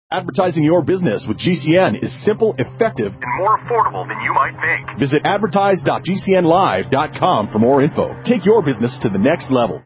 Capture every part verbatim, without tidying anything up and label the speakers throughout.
Speaker 1: Advertising your business with G C N is simple, effective,
Speaker 2: and more affordable than you might think.
Speaker 1: Visit advertise dot g c n live dot com for more info. Take your business to the next level.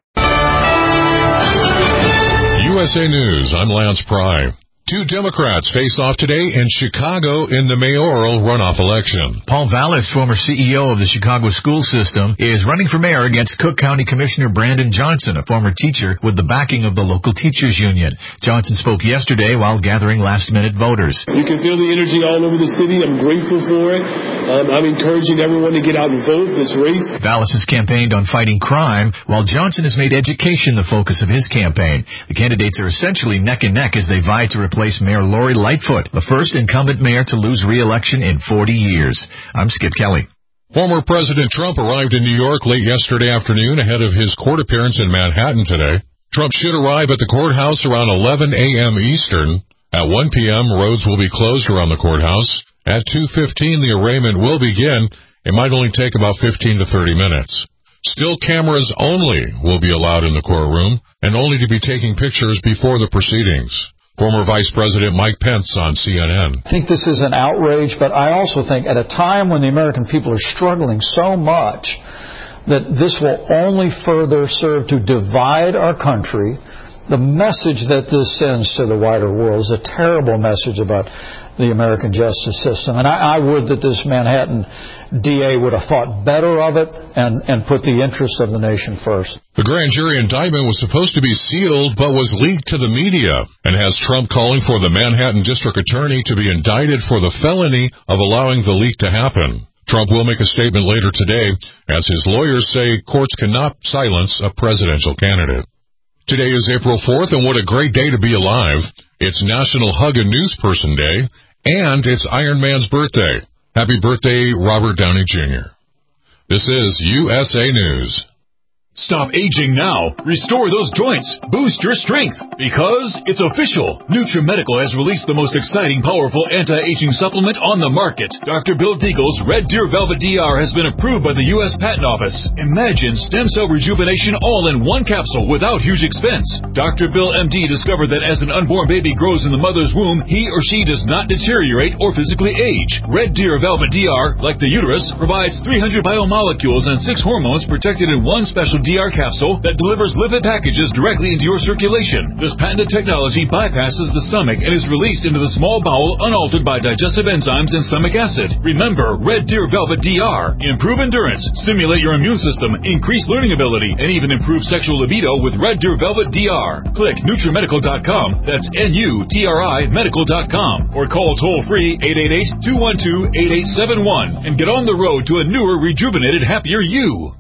Speaker 3: U S A News, I'm Lance Pry. Two Democrats face off today in Chicago in the mayoral runoff election.
Speaker 4: Paul Vallis, former C E O of the Chicago school system, is running for mayor against Cook County Commissioner Brandon Johnson, a former teacher with the backing of the local teachers union. Johnson spoke yesterday while gathering last-minute voters.
Speaker 5: You can feel the energy all over the city. I'm grateful for it. Um, I'm encouraging everyone to get out and vote this race.
Speaker 4: Vallis has campaigned on fighting crime, while Johnson has made education the focus of his campaign. The candidates are essentially neck and neck as they vie to replace Mayor Lori Lightfoot, the first incumbent mayor to lose re-election in forty years. I'm Skip Kelly.
Speaker 3: Former President Trump arrived in New York late yesterday afternoon ahead of his court appearance in Manhattan today. Trump should arrive at the courthouse around eleven a.m. Eastern. At one p.m., roads will be closed around the courthouse. At two fifteen, the arraignment will begin. It might only take about fifteen to thirty minutes. Still cameras only will be allowed in the courtroom, and only to be taking pictures before the proceedings. Former Vice President Mike Pence on C N N.
Speaker 6: I think this is an outrage, but I also think at a time when the American people are struggling so much that this will only further serve to divide our country. The message that this sends to the wider world is a terrible message about the American justice system. And I, I would that this Manhattan D A would have thought better of it and, and put the interest of the nation first.
Speaker 3: The grand jury indictment was supposed to be sealed but was leaked to the media and has Trump calling for the Manhattan District Attorney to be indicted for the felony of allowing the leak to happen. Trump will make a statement later today as his lawyers say courts cannot silence a presidential candidate. Today is April fourth, and what a great day to be alive. It's National Hug a News Person Day, and it's Iron Man's birthday. Happy birthday, Robert Downey Junior This is U S A News.
Speaker 7: Stop aging now. Restore those joints. Boost your strength. Because it's official. NutriMedical has released the most exciting, powerful anti-aging supplement on the market. Doctor Bill Deagle's Red Deer Velvet D R has been approved by the U S Patent Office. Imagine stem cell rejuvenation all in one capsule without huge expense. Doctor Bill M D discovered that as an unborn baby grows in the mother's womb, he or she does not deteriorate or physically age. Red Deer Velvet D R, like the uterus, provides three hundred biomolecules and six hormones protected in one special D R capsule that delivers lipid packages directly into your circulation. This patented technology bypasses the stomach and is released into the small bowel unaltered by digestive enzymes and stomach acid. Remember, Red Deer Velvet D R. Improve endurance, stimulate your immune system, increase learning ability, and even improve sexual libido with Red Deer Velvet D R. Click NutriMedical dot com, that's N U T R I medical dot com, or call toll-free eight eight eight, two one two, eight eight seven one and get on the road to a newer, rejuvenated, happier you.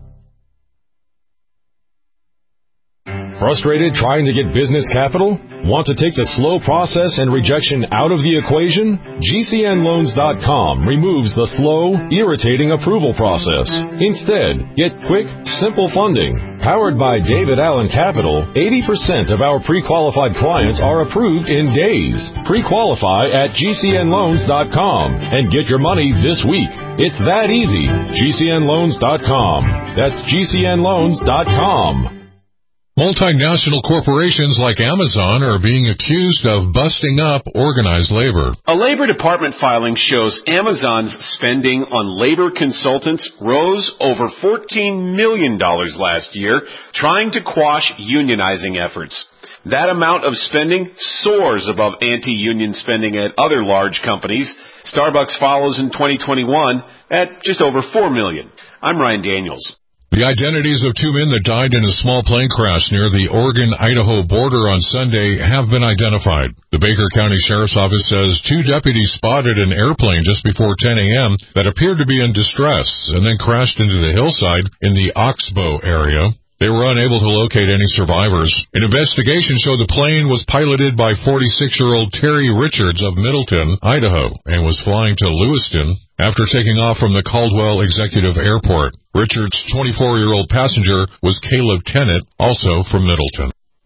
Speaker 8: Frustrated trying to get business capital? Want to take the slow process and rejection out of the equation? G C N loans dot com removes the slow, irritating approval process. Instead, get quick, simple funding. Powered by David Allen Capital, eighty percent of our pre-qualified clients are approved in days. Pre-qualify at G C N loans dot com and get your money this week. It's that easy. G C N loans dot com. That's G C N loans dot com.
Speaker 3: Multinational corporations like Amazon are being accused of busting up organized labor.
Speaker 9: A Labor Department filing shows Amazon's spending on labor consultants rose over fourteen million dollars last year, trying to quash unionizing efforts. That amount of spending soars above anti-union spending at other large companies. Starbucks follows in twenty twenty-one at just over four million dollars. I'm Ryan Daniels.
Speaker 3: The identities of two men that died in a small plane crash near the Oregon-Idaho border on Sunday have been identified. The Baker County Sheriff's Office says two deputies spotted an airplane just before ten a.m. that appeared to be in distress and then crashed into the hillside in the Oxbow area. They were unable to locate any survivors. An investigation showed the plane was piloted by forty-six-year-old Terry Richards of Middleton, Idaho, and was flying to Lewiston after taking off from the Caldwell Executive Airport. Richards' twenty-four-year-old passenger was Caleb Tennant, also from Middleton.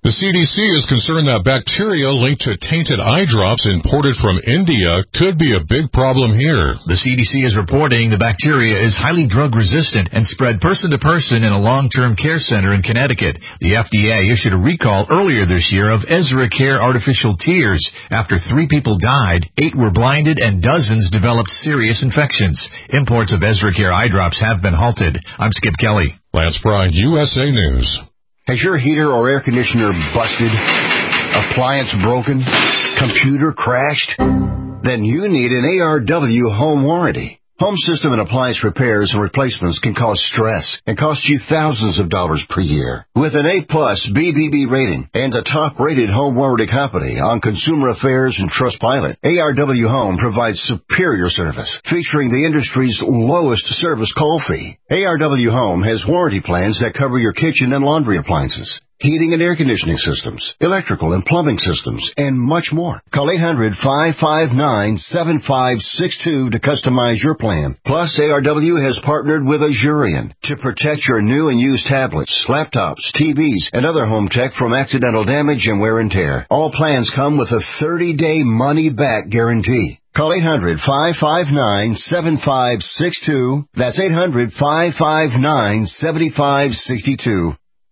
Speaker 3: The C D C is concerned that bacteria linked to tainted eye drops imported from India could be a big problem here.
Speaker 4: The C D C is reporting the bacteria is highly drug-resistant and spread person to person in a long-term care center in Connecticut. The F D A issued a recall earlier this year of Ezra Care artificial tears. After three people died, eight were blinded, and dozens developed serious infections. Imports of Ezra Care eye drops have been halted. I'm Skip Kelly.
Speaker 3: Lance Pry, U S A News.
Speaker 10: Has your heater or air conditioner busted? Appliance broken? Computer crashed? Then you need an A R W home warranty. Home system and appliance repairs and replacements can cause stress and cost you thousands of dollars per year. With an A-plus B B B rating and a top-rated home warranty company on Consumer Affairs and Trustpilot, A R W Home provides superior service, featuring the industry's lowest service call fee. A R W Home has warranty plans that cover your kitchen and laundry appliances, heating and air conditioning systems, electrical and plumbing systems, and much more. Call eight hundred, five five nine, seven five six two to customize your plan. Plus, A R W has partnered with Azurion to protect your new and used tablets, laptops, T Vs, and other home tech from accidental damage and wear and tear. All plans come with a thirty-day money-back guarantee. Call eight hundred, five five nine, seven five six two. That's eight hundred, five five nine, seven five six two.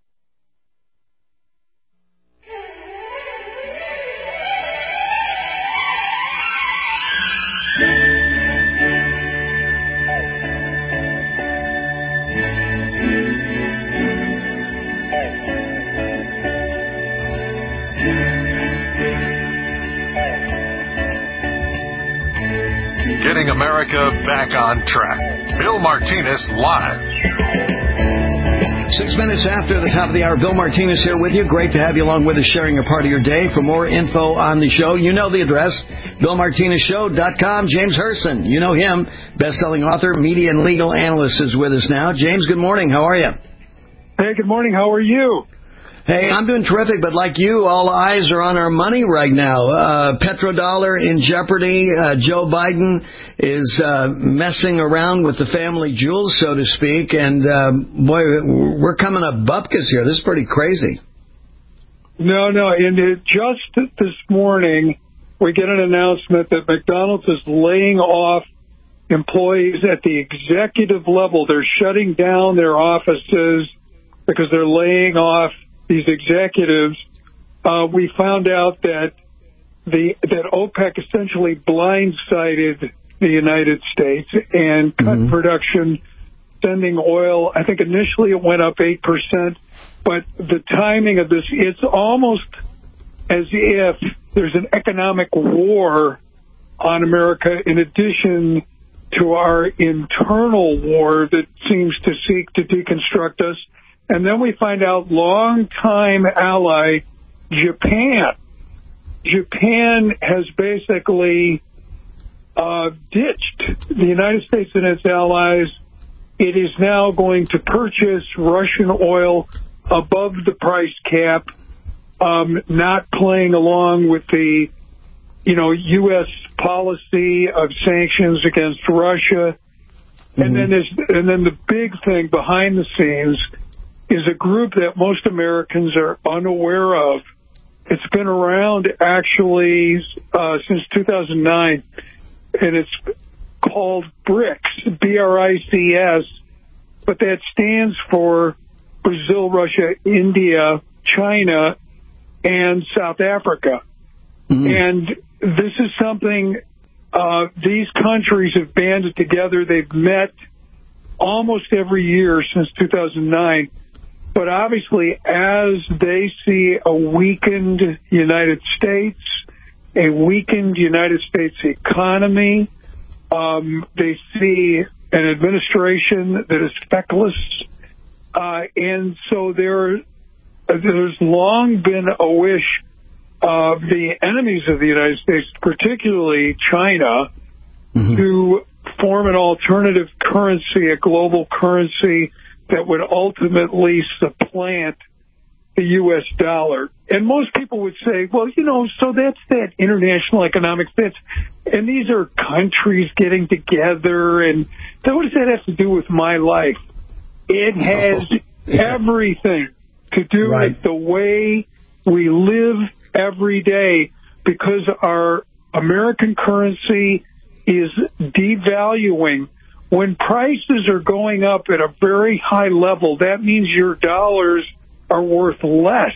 Speaker 11: Getting America back on track. Bill Martinez live.
Speaker 12: Six minutes after the top of the hour, Bill Martinez here with you. Great to have you along with us, sharing a part of your day. For more info on the show, you know the address, bill martinez show dot com. James Herson, you know him, best-selling author, media and legal analyst, is with us now. James, good morning. How are you?
Speaker 13: Hey, good morning. How are you?
Speaker 12: Hey, I'm doing terrific, but like you, all eyes are on our money right now. Uh, petrodollar in jeopardy. Uh, Joe Biden is uh, messing around with the family jewels, so to speak. And, uh, boy, we're coming up bupkis here. This is pretty crazy.
Speaker 13: No, no. And it, just this morning, we get an announcement that McDonald's is laying off employees at the executive level. They're shutting down their offices because they're laying off these executives. Uh, we found out that the that OPEC essentially blindsided the United States and cut mm-hmm. production, sending oil. I think initially it went up eight percent, but the timing of this, it's almost as if there's an economic war on America in addition to our internal war that seems to seek to deconstruct us. And then we find out longtime ally Japan. Japan has basically uh, ditched the United States and its allies. It is now going to purchase Russian oil above the price cap, um, not playing along with the, you know, U S policy of sanctions against Russia. Mm-hmm. And then there's, and then the big thing behind the scenes is a group that most Americans are unaware of. It's been around actually uh, since two thousand nine, and it's called BRICS, B R I C S, but that stands for Brazil, Russia, India, China, and South Africa. Mm-hmm. And this is something uh, these countries have banded together. They've met almost every year since two thousand nine. But obviously, as they see a weakened United States, a weakened United States economy, um, they see an administration that is feckless. Uh, and so there, there's long been a wish of the enemies of the United States, particularly China, mm-hmm. to form an alternative currency, a global currency that would ultimately supplant the U S dollar. And most people would say, well, you know, so that's that international economic fits. And these are countries getting together. And so what does that have to do with my life? It has oh, yeah. everything to do right. with the way We live every day because our American currency is devaluing. When prices are going up at a very high level, that means your dollars are worth less.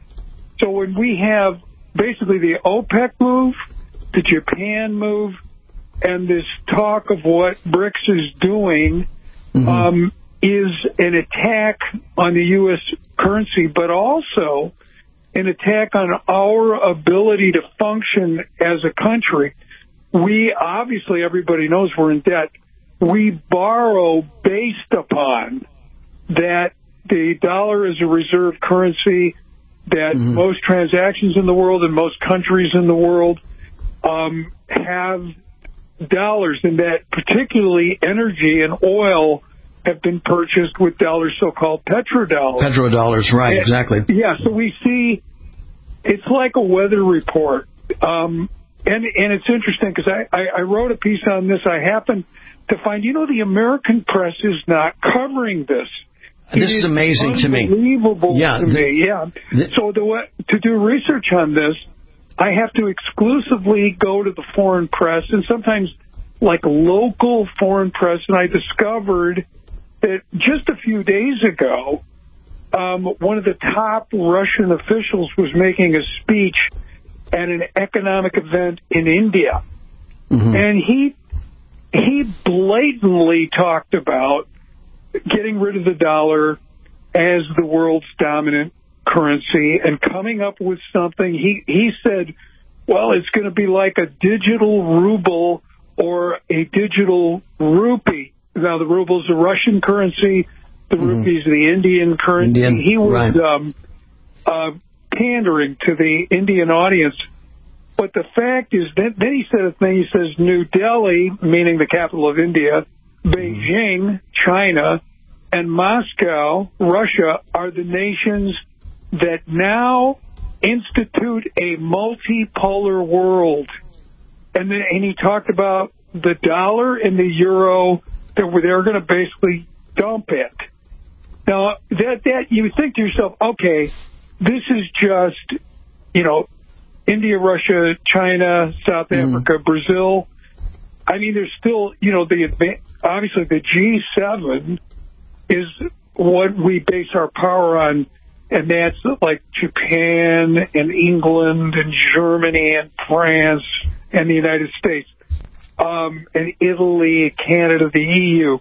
Speaker 13: So when we have basically the OPEC move, the Japan move, and this talk of what BRICS is doing, mm-hmm. um, is an attack on the U S currency, but also an attack on our ability to function as a country. We, obviously, everybody knows we're in debt. We borrow based upon that the dollar is a reserve currency, that mm-hmm. most transactions in the world and most countries in the world um, have dollars, and that particularly energy and oil have been purchased with dollars, so-called petrodollars.
Speaker 12: Petrodollars, right,
Speaker 13: and,
Speaker 12: exactly.
Speaker 13: Yeah, so we see it's like a weather report. Um, and, and it's interesting because I, I, I wrote a piece on this. I happened to find, you know, the American press is not covering this.
Speaker 12: This
Speaker 13: it
Speaker 12: is amazing to me.
Speaker 13: Unbelievable
Speaker 12: yeah,
Speaker 13: to
Speaker 12: the,
Speaker 13: me, yeah. The, so the, to do research on this, I have to exclusively go to the foreign press and sometimes like local foreign press, and I discovered that just a few days ago, um, one of the top Russian officials was making a speech at an economic event in India. Mm-hmm. And he he blatantly talked about getting rid of the dollar as the world's dominant currency and coming up with something. He, he said, well, it's going to be like a digital ruble or a digital rupee. Now, the ruble is the Russian currency. The mm-hmm. rupee is the Indian currency.
Speaker 12: Indian,
Speaker 13: he was
Speaker 12: right.
Speaker 13: um, uh, pandering to the Indian audience. But the fact is, then, then he said a thing. He says, New Delhi, meaning the capital of India, Beijing, China, and Moscow, Russia, are the nations that now institute a multipolar world. And then, and he talked about the dollar and the euro, that they're going to basically dump it. Now, that that you think to yourself, okay, this is just, you know, India, Russia, China, South mm. Africa, Brazil. I mean, there's still, you know, the obviously the G seven is what we base our power on, and that's like Japan and England and Germany and France and the United States, um, and Italy, Canada, the E U.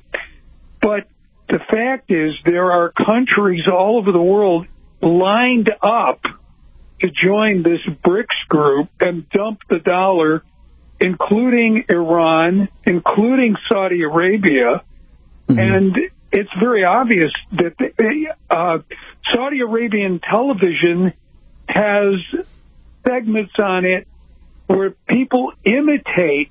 Speaker 13: But the fact is there are countries all over the world lined up to join this BRICS group and dump the dollar, including Iran, including Saudi Arabia. Mm-hmm. And it's very obvious that the, uh, Saudi Arabian television has segments on it where people imitate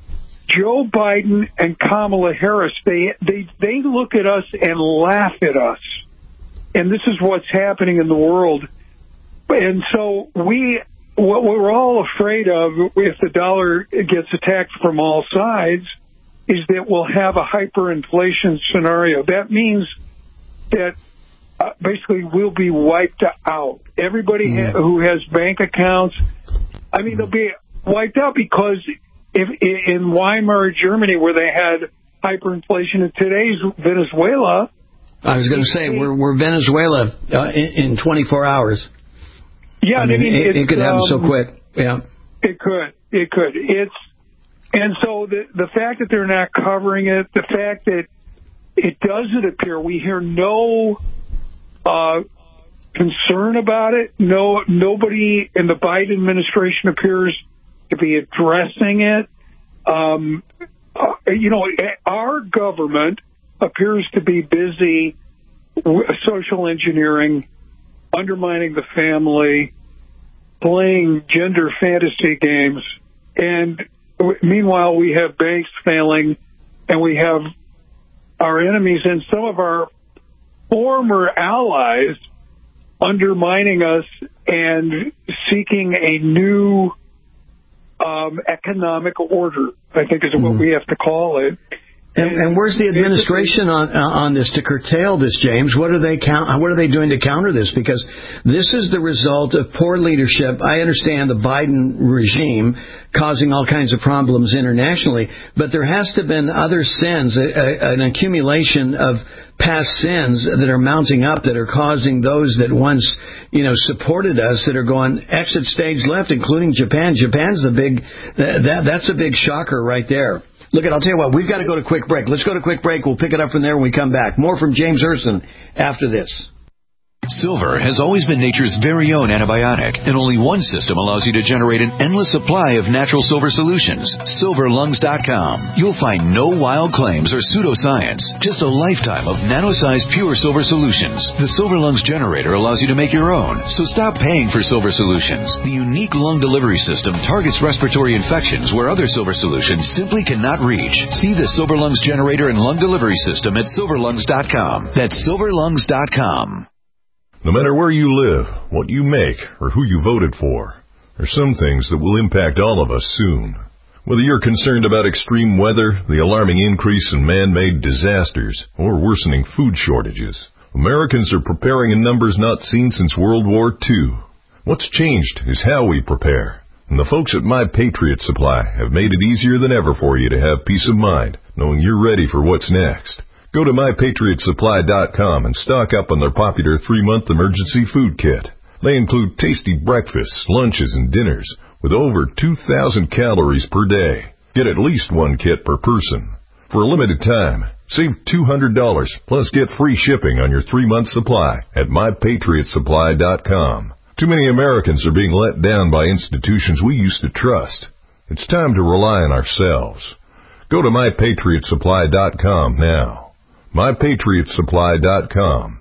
Speaker 13: Joe Biden and Kamala Harris. They, they, they look at us and laugh at us. And this is what's happening in the world. And so we, what we're all afraid of if the dollar gets attacked from all sides is that we'll have a hyperinflation scenario. That means that uh, basically we'll be wiped out. Everybody mm. ha- who has bank accounts, I mean, they'll be wiped out because if in Weimar, Germany, where they had hyperinflation, in today's Venezuela.
Speaker 12: I was going to say, we're, we're Venezuela uh, in, in twenty-four hours.
Speaker 13: Yeah,
Speaker 12: I mean,
Speaker 13: I mean
Speaker 12: it, it could happen um, so quick. Yeah,
Speaker 13: it could. It could. It's and so the the fact that they're not covering it, the fact that it doesn't appear, we hear no uh, concern about it. No, nobody in the Biden administration appears to be addressing it. Um, uh, you know, our government appears to be busy with social engineering, undermining the family, playing gender fantasy games, and meanwhile we have banks failing, and we have our enemies and some of our former allies undermining us and seeking a new um, economic order, I think is what mm-hmm. we have to call it.
Speaker 12: And, and where's the administration on on this to curtail this, James? What are they count, What are they doing to counter this? Because this is the result of poor leadership. I understand the Biden regime causing all kinds of problems internationally, but there has to have been other sins, a, a, an accumulation of past sins that are mounting up that are causing those that once, you know, supported us that are going exit stage left, including Japan. Japan's the big that that's a big shocker right there. Look, I'll tell you what, we've got to go to a quick break. Let's go to a quick break. We'll pick it up from there when we come back. More from James Urson after this.
Speaker 14: Silver has always been nature's very own antibiotic, and only one system allows you to generate an endless supply of natural silver solutions. silver lungs dot com. You'll find no wild claims or pseudoscience, just a lifetime of nano-sized pure silver solutions. The Silver Lungs generator allows you to make your own, so stop paying for silver solutions. The unique lung delivery system targets respiratory infections where other silver solutions simply cannot reach. See the Silver Lungs generator and lung delivery system at silver lungs dot com. That's silver lungs dot com.
Speaker 15: No matter where you live, what you make, or who you voted for, there's some things that will impact all of us soon. Whether you're concerned about extreme weather, the alarming increase in man-made disasters, or worsening food shortages, Americans are preparing in numbers not seen since World War Two. What's changed is how we prepare. And the folks at My Patriot Supply have made it easier than ever for you to have peace of mind, knowing you're ready for what's next. Go to my patriot supply dot com and stock up on their popular three-month emergency food kit. They include tasty breakfasts, lunches, and dinners with over two thousand calories per day. Get at least one kit per person. For a limited time, save two hundred dollars plus get free shipping on your three-month supply at my patriot supply dot com. Too many Americans are being let down by institutions we used to trust. It's time to rely on ourselves. Go to my patriot supply dot com now. my patriot supply dot com.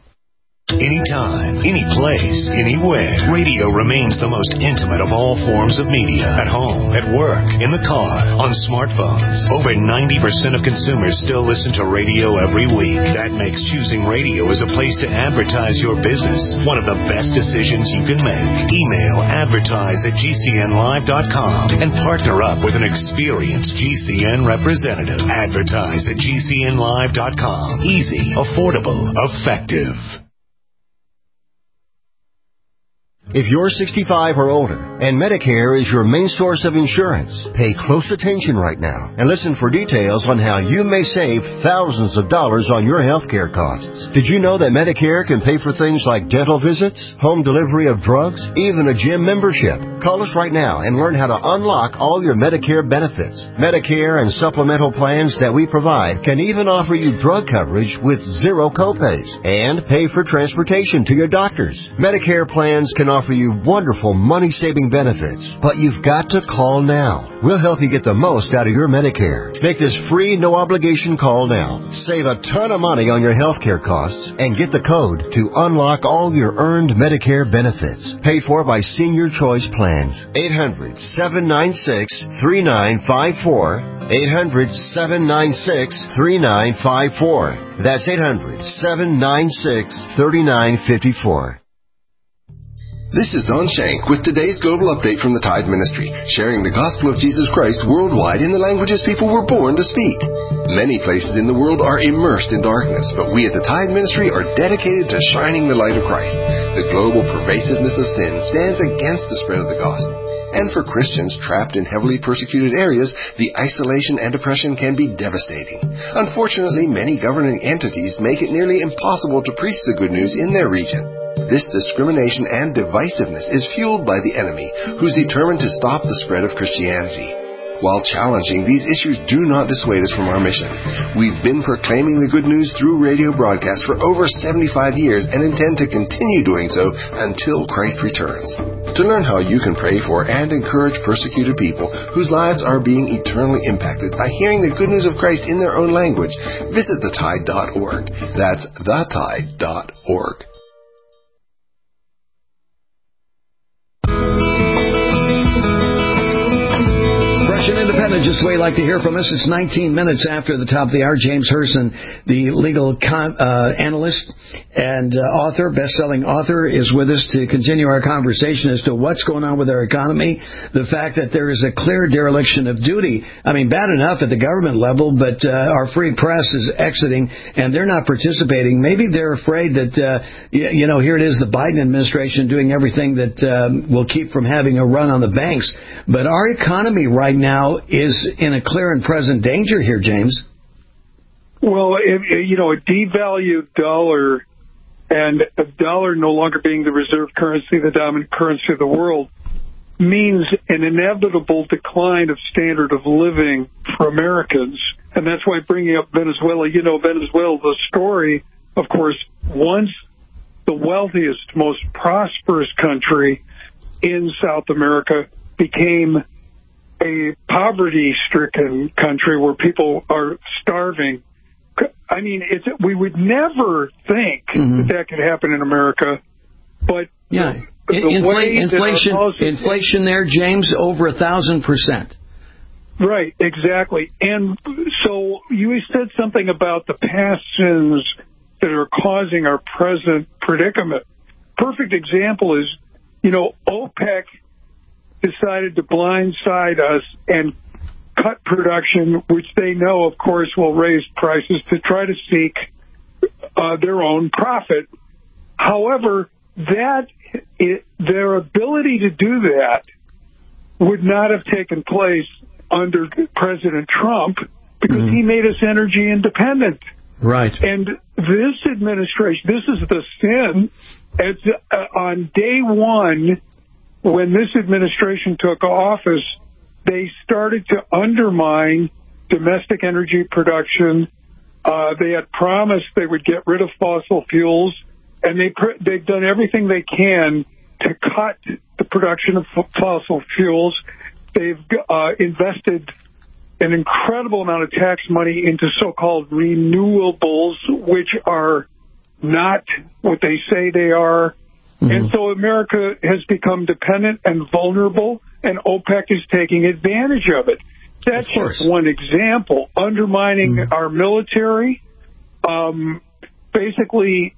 Speaker 16: Anytime, any place, anywhere. Radio remains the most intimate of all forms of media. At home, at work, in the car, on smartphones. Over ninety percent of consumers still listen to radio every week. That makes choosing radio as a place to advertise your business one of the best decisions you can make. Email advertise at G C N live dot com and partner up with an experienced G C N representative. Advertise at G C N live dot com. Easy, affordable, effective.
Speaker 10: If you're sixty-five or older and Medicare is your main source of insurance, pay close attention right now and listen for details on how you may save thousands of dollars on your health care costs. Did you know that Medicare can pay for things like dental visits, home delivery of drugs, even a gym membership? Call us right now and learn how to unlock all your Medicare benefits. Medicare and supplemental plans that we provide can even offer you drug coverage with zero copays and pay for transportation to your doctors. Medicare plans can offer you wonderful money-saving benefits, but you've got to call now. We'll help you get the most out of your Medicare. Make this free, no-obligation call now. Save a ton of money on your health care costs and get the code to unlock all your earned Medicare benefits. Paid for by Senior Choice Plans. eight hundred, seven nine six, three nine five four. eight hundred, seven nine six, three nine five four. That's eight hundred, seven nine six, three nine five four.
Speaker 17: This is Don Shank with today's Global Update from the Tide Ministry, sharing the gospel of Jesus Christ worldwide in the languages people were born to speak. Many places in the world are immersed in darkness, but we at the Tide Ministry are dedicated to shining the light of Christ. The global pervasiveness of sin stands against the spread of the gospel. And for Christians trapped in heavily persecuted areas, the isolation and oppression can be devastating. Unfortunately, many governing entities make it nearly impossible to preach the good news in their region. This discrimination and divisiveness is fueled by the enemy, who's determined to stop the spread of Christianity. While challenging, these issues do not dissuade us from our mission. We've been proclaiming the good news through radio broadcasts for over seventy-five years and intend to continue doing so until Christ returns. To learn how you can pray for and encourage persecuted people whose lives are being eternally impacted by hearing the good news of Christ in their own language, visit the tide dot org. That's the tide dot org.
Speaker 12: Independent, just the way you like to hear from us. It's nineteen minutes after the top of the hour. James Herson, the legal con- uh, analyst and uh, author, best-selling author, is with us to continue our conversation as to what's going on with our economy, the fact that there is a clear dereliction of duty. I mean, bad enough at the government level, but uh, our free press is exiting, and they're not participating. Maybe they're afraid that, uh, you, you know, here it is, the Biden administration doing everything that um, will keep from having a run on the banks. But our economy right now is in a clear and present danger here, James.
Speaker 13: Well, if, you know, a devalued dollar and a dollar no longer being the reserve currency, the dominant currency of the world, means an inevitable decline of standard of living for Americans. And that's why bringing up Venezuela, you know, Venezuela, the story, of course, once the wealthiest, most prosperous country in South America became a poverty-stricken country where people are starving. I mean, it's, we would never think mm-hmm. that that could happen in America, but
Speaker 12: yeah,
Speaker 13: the, the
Speaker 12: Infl-
Speaker 13: way
Speaker 12: inflation,
Speaker 13: policies,
Speaker 12: inflation there, James, over a thousand percent.
Speaker 13: Right, exactly. And so you said something about the past sins that are causing our present predicament. Perfect example is, you know, OPEC decided to blindside us and cut production, which they know, of course, will raise prices to try to seek uh, their own profit. However, that it, their ability to do that would not have taken place under President Trump because mm-hmm. he made us energy independent.
Speaker 12: Right.
Speaker 13: And this administration, this is the sin. It's, uh, on day one, when this administration took office, they started to undermine domestic energy production. Uh, they had promised they would get rid of fossil fuels, and they pr- they've done everything they can to cut the production of f- fossil fuels. They've uh, invested an incredible amount of tax money into so-called renewables, which are not what they say they are. Mm-hmm. And so America has become dependent and vulnerable, and OPEC is taking advantage of it. That's just one example. Undermining mm-hmm. our military, um, basically,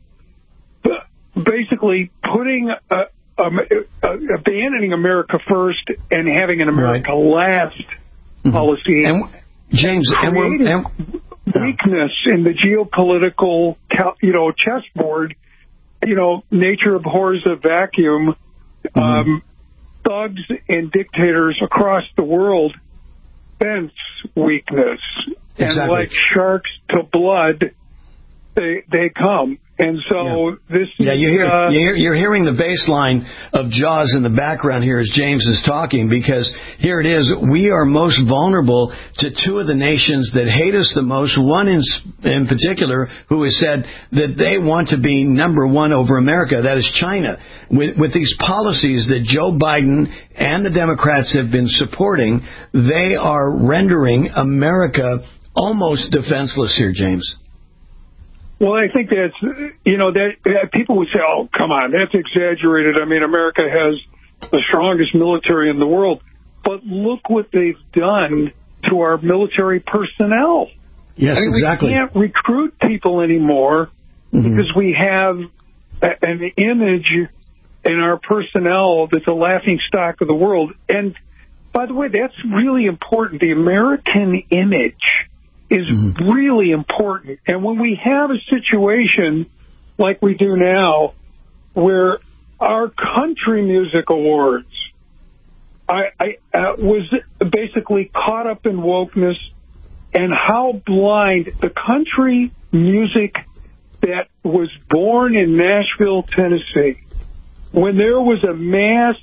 Speaker 13: basically putting, uh, um, uh, abandoning America first and having an America right. last mm-hmm. policy.
Speaker 12: And James, and we're, and,
Speaker 13: weakness in the geopolitical, you know, chessboard. You know, nature abhors a vacuum. Mm-hmm. Um, thugs and dictators across the world sense weakness. Exactly. And like sharks to blood, they they come. And so
Speaker 12: yeah.
Speaker 13: this
Speaker 12: yeah,
Speaker 13: is...
Speaker 12: You hear,
Speaker 13: uh,
Speaker 12: you're, you're hearing the bass line of Jaws in the background here as James is talking, because here it is. We are most vulnerable to two of the nations that hate us the most, one in, in particular who has said that they want to be number one over America. That is China. With, with these policies that Joe Biden and the Democrats have been supporting, they are rendering America almost defenseless here, James.
Speaker 13: Well, I think that's, you know, that, that people would say, oh, come on, that's exaggerated. I mean, America has the strongest military in the world. But look what they've done to our military personnel.
Speaker 12: Yes,
Speaker 13: I mean,
Speaker 12: exactly.
Speaker 13: We can't recruit people anymore mm-hmm. because we have a, an image in our personnel that's a laughing stock of the world. And, by the way, that's really important. The American image is mm-hmm. really important. And when we have a situation like we do now, where our country music awards, I, I uh, was basically caught up in wokeness and how blind the country music that was born in Nashville, Tennessee, when there was a mass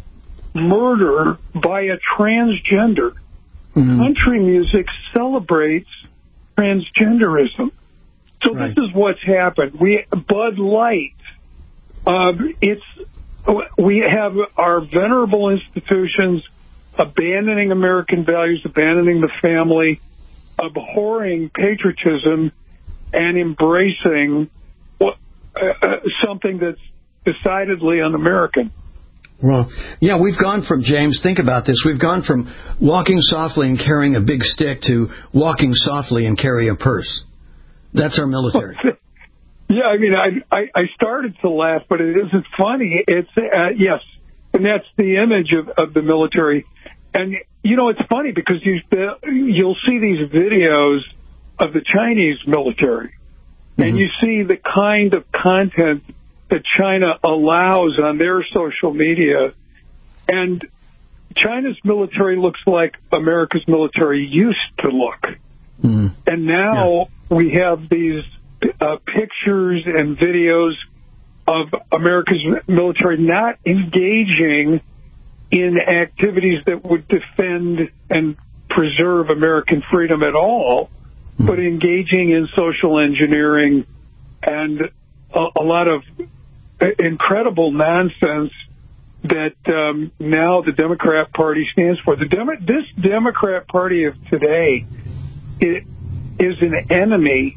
Speaker 13: murder by a transgender, mm-hmm. country music celebrates transgenderism. So right. this is what's happened. We Bud Light. Um, it's we have our venerable institutions abandoning American values, abandoning the family, abhorring patriotism, and embracing what, uh, something that's decidedly un-American.
Speaker 12: Well, yeah, we've gone from, James, think about this, we've gone from walking softly and carrying a big stick to walking softly and carry a purse. That's our military.
Speaker 13: Yeah, I mean, I, I I started to laugh, but it isn't funny. It's, uh, yes, and that's the image of, of the military. And, you know, it's funny because you, you'll see these videos of the Chinese military, mm-hmm. and you see the kind of content that China allows on their social media. And China's military looks like America's military used to look. Mm-hmm. And now yeah. we have these uh, pictures and videos of America's military not engaging in activities that would defend and preserve American freedom at all, mm-hmm. but engaging in social engineering and a, a lot of incredible nonsense that um, now the Democrat Party stands for. The Demo- this Democrat Party of today it is an enemy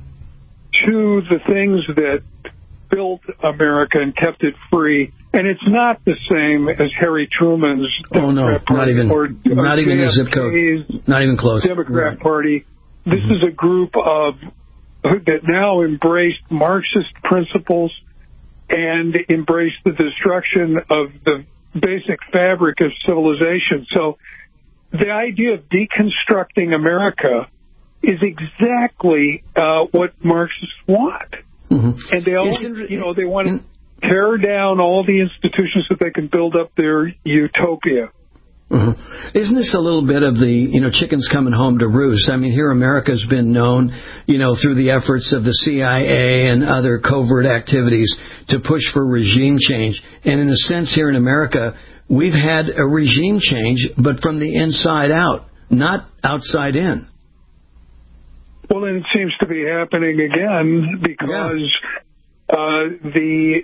Speaker 13: to the things that built America and kept it free. And it's not the same as Harry Truman's
Speaker 12: oh,
Speaker 13: Democrat
Speaker 12: no,
Speaker 13: Party
Speaker 12: not even,
Speaker 13: or,
Speaker 12: not
Speaker 13: or
Speaker 12: even the zip code. Not even close.
Speaker 13: Democrat
Speaker 12: right.
Speaker 13: Party. This mm-hmm. is a group of that now embraced Marxist principles and embraced the destruction of the basic fabric of civilization. So the idea of deconstructing America is exactly uh, what Marxists want. Mm-hmm. And they all, you know, they want to tear down all the institutions so they can build up their utopia.
Speaker 12: Mm-hmm. Isn't this a little bit of the, you know, chickens coming home to roost? I mean, here America's been known, you know, through the efforts of the C I A and other covert activities to push for regime change. And in a sense, here in America, we've had a regime change, but from the inside out, not outside in.
Speaker 13: Well, and it seems to be happening again because yeah. uh, the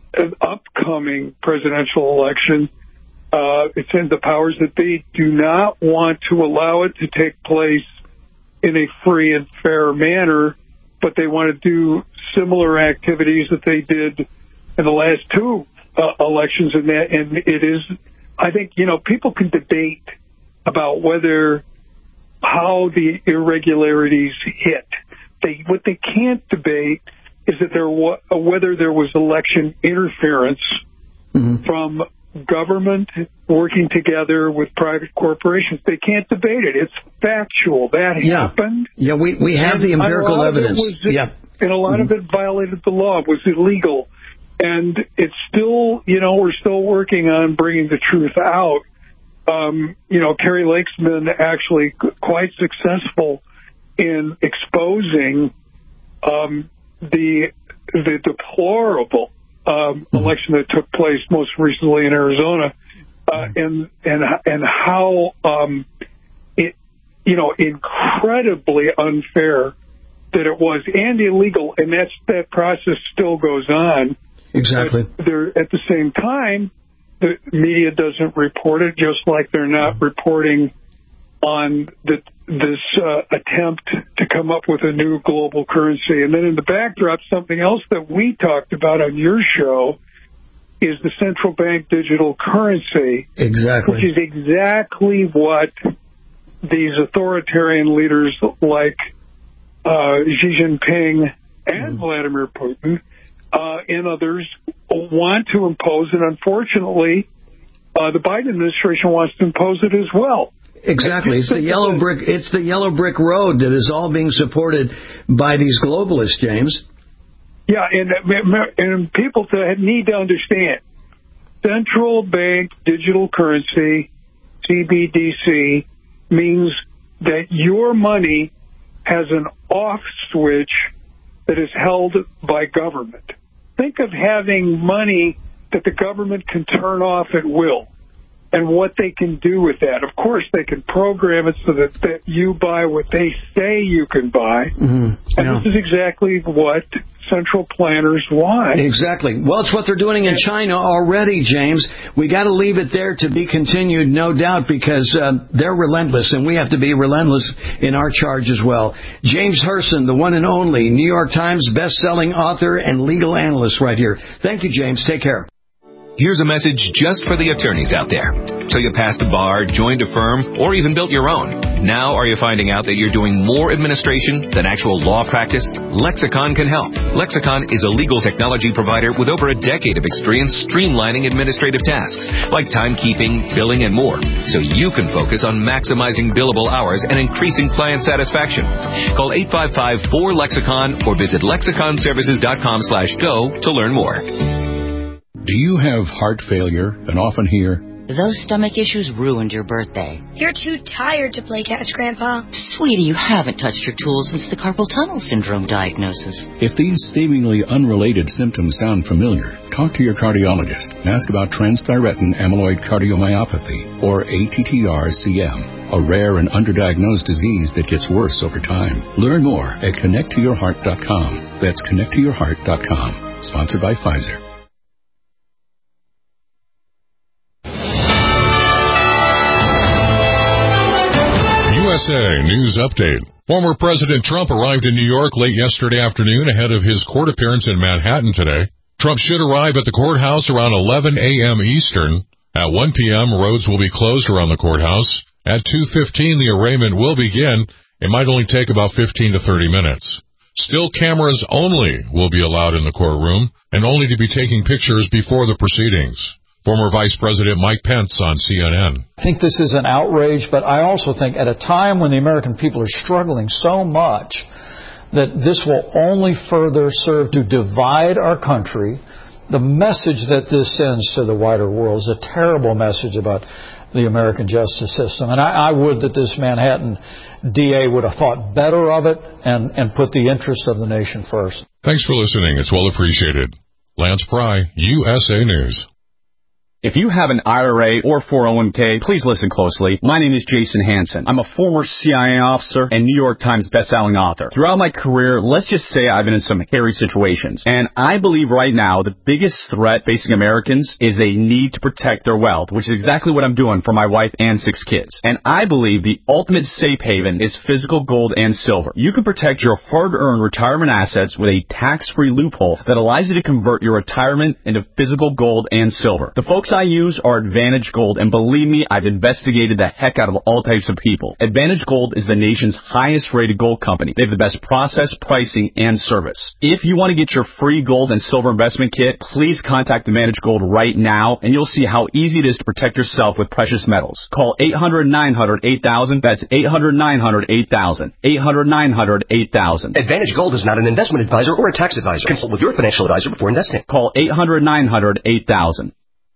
Speaker 13: upcoming presidential election, uh, it's in the powers that be, do not want to allow it to take place in a free and fair manner, but they want to do similar activities that they did in the last two uh, elections. And that, and it is, I think, you know, people can debate about whether how the irregularities hit. They, what they can't debate is that there wa- whether there was election interference mm-hmm. from government working together with private corporations. They can't debate it. It's factual. That
Speaker 12: yeah.
Speaker 13: happened.
Speaker 12: Yeah, we, we have
Speaker 13: and
Speaker 12: the empirical evidence.
Speaker 13: Was,
Speaker 12: yeah.
Speaker 13: And a lot mm-hmm. of it violated the law. It was illegal. And it's still, you know, we're still working on bringing the truth out. Um, you know, Carrie Lake's been actually quite successful in exposing um, the the deplorable um, election that took place most recently in Arizona, uh, and and and how um, it, you know, incredibly unfair that it was and illegal, and that's that process still goes on.
Speaker 12: Exactly.
Speaker 13: But there, at the same time, the media doesn't report it, just like they're not reporting on the, this uh, attempt to come up with a new global currency. And then in the backdrop, something else that we talked about on your show is the central bank digital currency.
Speaker 12: Exactly.
Speaker 13: Which is exactly what these authoritarian leaders like uh, Xi Jinping and mm. Vladimir Putin Uh, and others want to impose, and unfortunately, uh, the Biden administration wants to impose it as well.
Speaker 12: Exactly, it's the yellow brick. It's the yellow brick road that is all being supported by these globalists, James.
Speaker 13: Yeah, and and people need to understand, central bank digital currency, C B D C, means that your money has an off switch that is held by government. Think of having money that the government can turn off at will and what they can do with that. Of course, they can program it so that, that you buy what they say you can buy. Mm-hmm. Yeah. And this is exactly what central planners want.
Speaker 12: Exactly. Well, it's what they're doing in China already, James. We got to leave it there to be continued, no doubt, because uh, they're relentless, and we have to be relentless in our charge as well. James Herson, the one and only New York Times best-selling author and legal analyst right here. Thank you, James. Take care.
Speaker 18: Here's a message just for the attorneys out there. So you passed the bar, joined a firm, or even built your own. Now are you finding out that you're doing more administration than actual law practice? Lexicon can help. Lexicon is a legal technology provider with over a decade of experience streamlining administrative tasks like timekeeping, billing, and more, so you can focus on maximizing billable hours and increasing client satisfaction. Call eight five five, four, lexicon or visit lexicon services dot com slash go to learn more.
Speaker 19: Do you have heart failure and often hear,
Speaker 20: "Those stomach issues ruined your birthday"?
Speaker 21: "You're too tired to play catch, Grandpa."
Speaker 20: "Sweetie, you haven't touched your tools since the carpal tunnel syndrome diagnosis."
Speaker 19: If these seemingly unrelated symptoms sound familiar, talk to your cardiologist and ask about transthyretin amyloid cardiomyopathy, or A T T R C M, a rare and underdiagnosed disease that gets worse over time. Learn more at connect to your heart dot com. That's connect to your heart dot com. Sponsored by Pfizer.
Speaker 3: U S A News Update. Former President Trump arrived in New York late yesterday afternoon ahead of his court appearance in Manhattan today. Trump should arrive at the courthouse around eleven a.m. Eastern. At one p.m., roads will be closed around the courthouse. At two fifteen, the arraignment will begin. It might only take about fifteen to thirty minutes. Still cameras only will be allowed in the courtroom, and only to be taking pictures before the proceedings. Former Vice President Mike Pence on C N N.
Speaker 6: I think this is an outrage, but I also think at a time when the American people are struggling so much that this will only further serve to divide our country. The message that this sends to the wider world is a terrible message about the American justice system. And I, I would that this Manhattan D A would have thought better of it and, and put the interests of the nation first.
Speaker 3: Thanks for listening. It's well appreciated. Lance Pry, U S A News.
Speaker 22: If you have an I R A or four oh one k, please listen closely. My name is Jason Hansen. I'm a former C I A officer and New York Times bestselling author. Throughout my career, let's just say I've been in some hairy situations. And I believe right now the biggest threat facing Americans is they need to protect their wealth, which is exactly what I'm doing for my wife and six kids. And I believe the ultimate safe haven is physical gold and silver. You can protect your hard-earned retirement assets with a tax-free loophole that allows you to convert your retirement into physical gold and silver. The folks I use are Advantage Gold, and believe me, I've investigated the heck out of all types of people. Advantage Gold is the nation's highest rated gold company. They have the best process, pricing, and service. If you want to get your free gold and silver investment kit, please contact Advantage Gold right now, and you'll see how easy it is to protect yourself with precious metals. Call eight hundred, nine hundred, eight thousand. That's eight hundred, nine hundred, eight thousand. eight hundred, nine hundred, eight thousand.
Speaker 23: Advantage Gold is not an investment advisor or a tax advisor. Consult with your financial advisor before investing.
Speaker 22: Call eight hundred, nine hundred, eight thousand.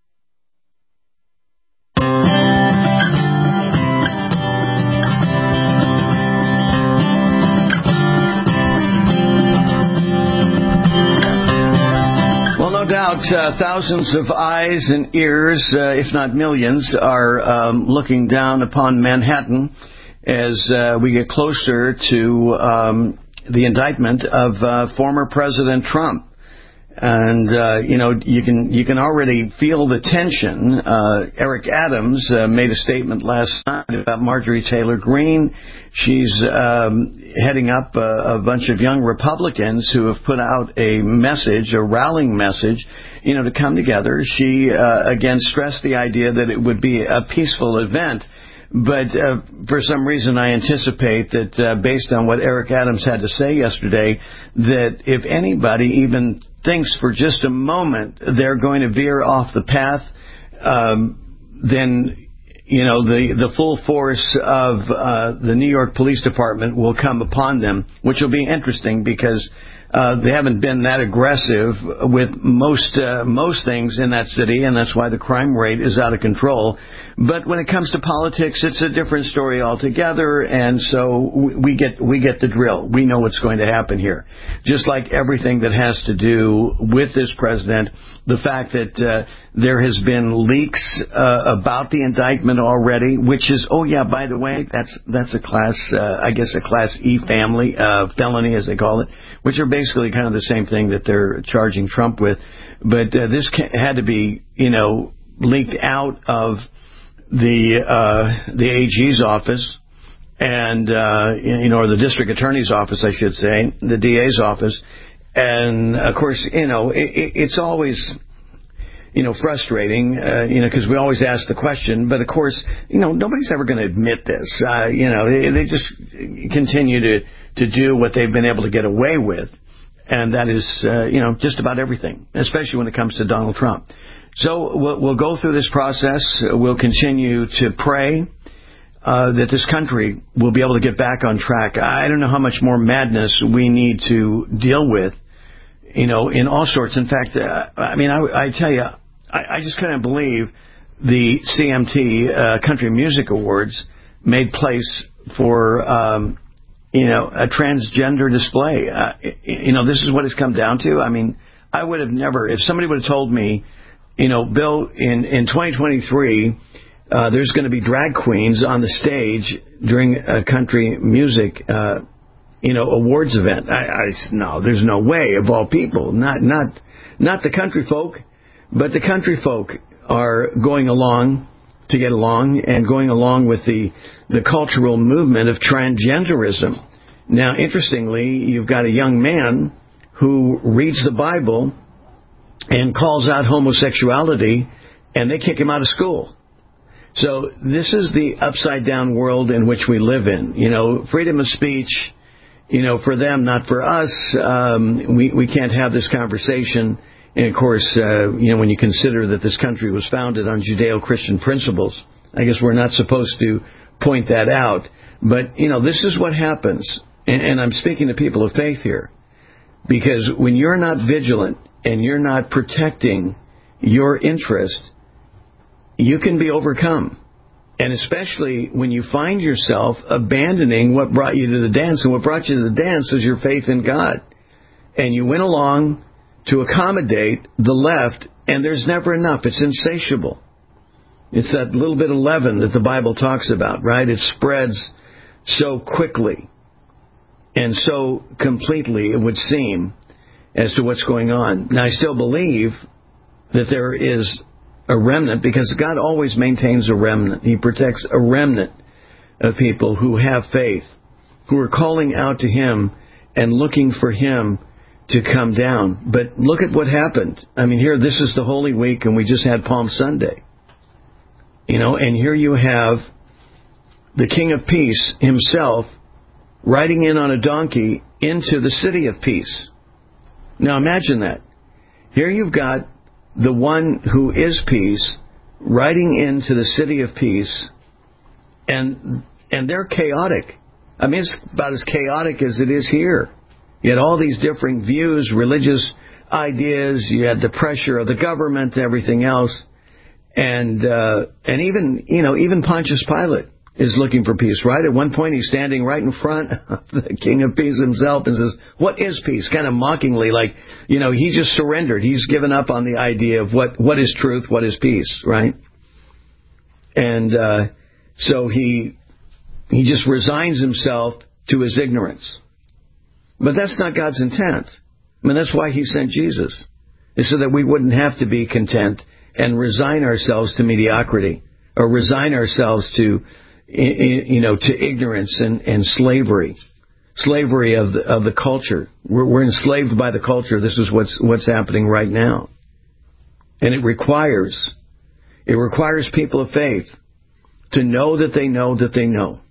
Speaker 12: No doubt, uh, thousands of eyes and ears, uh, if not millions, are um, looking down upon Manhattan as uh, we get closer to um, the indictment of uh, former President Trump. And, uh, you know, you can you can already feel the tension. Uh, Eric Adams uh, made a statement last night about Marjorie Taylor Greene. She's um, heading up a, a bunch of young Republicans who have put out a message, a rallying message, you know, to come together. She, uh, again, stressed the idea that it would be a peaceful event. But uh, for some reason, I anticipate that uh, based on what Eric Adams had to say yesterday, that if anybody even thinks for just a moment they're going to veer off the path, um, then, you know, the, the full force of uh, the New York Police Department will come upon them, which will be interesting because Uh, they haven't been that aggressive with most uh, most things in that city, and that's why the crime rate is out of control. But when it comes to politics, it's a different story altogether, and so we get we get the drill. We know what's going to happen here. Just like everything that has to do with this president, the fact that uh, there has been leaks uh, about the indictment already, which is, oh yeah, by the way, that's that's a class, uh, I guess a class E family, uh, felony as they call it, which are basically kind of the same thing that they're charging Trump with. But uh, this had to be, you know, leaked out of the uh, the A G's office and, uh, you know, or the district attorney's office, I should say, the D A's office. And, of course, you know, it, it's always... you know, frustrating, uh, you know, because we always ask the question. But, of course, you know, nobody's ever going to admit this. Uh, you know, they, they just continue to, to do what they've been able to get away with. And that is, uh, you know, just about everything, especially when it comes to Donald Trump. So we'll, we'll go through this process. We'll continue to pray uh, that this country will be able to get back on track. I don't know how much more madness we need to deal with, you know, in all sorts. In fact, uh, I mean, I, I tell you, I, I just couldn't believe the C M T uh, Country Music Awards made place for, um, you know, a transgender display. Uh, you know, this is what it's come down to. I mean, I would have never, if somebody would have told me, you know, Bill, in, in twenty twenty-three, uh, there's going to be drag queens on the stage during a country music, uh, you know, awards event. I, I, no, there's no way, of all people. Not, not, not the country folk, but the country folk are going along to get along and going along with the, the cultural movement of transgenderism. Now, interestingly, you've got a young man who reads the Bible and calls out homosexuality, and they kick him out of school. So this is the upside-down world in which we live in. You know, freedom of speech, you know, for them, not for us. Um, we, we can't have this conversation. And, of course, uh, you know, when you consider that this country was founded on Judeo-Christian principles, I guess we're not supposed to point that out. But, you know, this is what happens. And, and I'm speaking to people of faith here. Because when you're not vigilant and you're not protecting your interest, you can be overcome. And especially when you find yourself abandoning what brought you to the dance. And what brought you to the dance is your faith in God. And you went along to accommodate the left, and there's never enough. It's insatiable. It's that little bit of leaven that the Bible talks about, right? It spreads so quickly and so completely, it would seem, as to what's going on. Now, I still believe that there is a remnant, because God always maintains a remnant. He protects a remnant of people who have faith, who are calling out to Him and looking for Him to come down. But look at what happened. I mean, here, this is the Holy Week, and we just had Palm Sunday. You know, and here you have the King of Peace himself riding in on a donkey into the city of peace. Now imagine that. Here you've got the one who is peace riding into the city of peace, and and they're chaotic. I mean, it's about as chaotic as it is here. You had all these different views, religious ideas. You had the pressure of the government, everything else, and uh, and even you know even Pontius Pilate is looking for peace. Right at one point, he's standing right in front of the King of Peace himself and says, "What is peace?" Kind of mockingly, like you know he just surrendered. He's given up on the idea of what what is truth, what is peace, right? And uh, so he he just resigns himself to his ignorance. But that's not God's intent. I mean, that's why He sent Jesus. It's so that we wouldn't have to be content and resign ourselves to mediocrity or resign ourselves to, you know, to ignorance and, and slavery, slavery of the, of the culture. We're, we're enslaved by the culture. This is what's what's happening right now. And it requires, it requires people of faith to know that they know that they know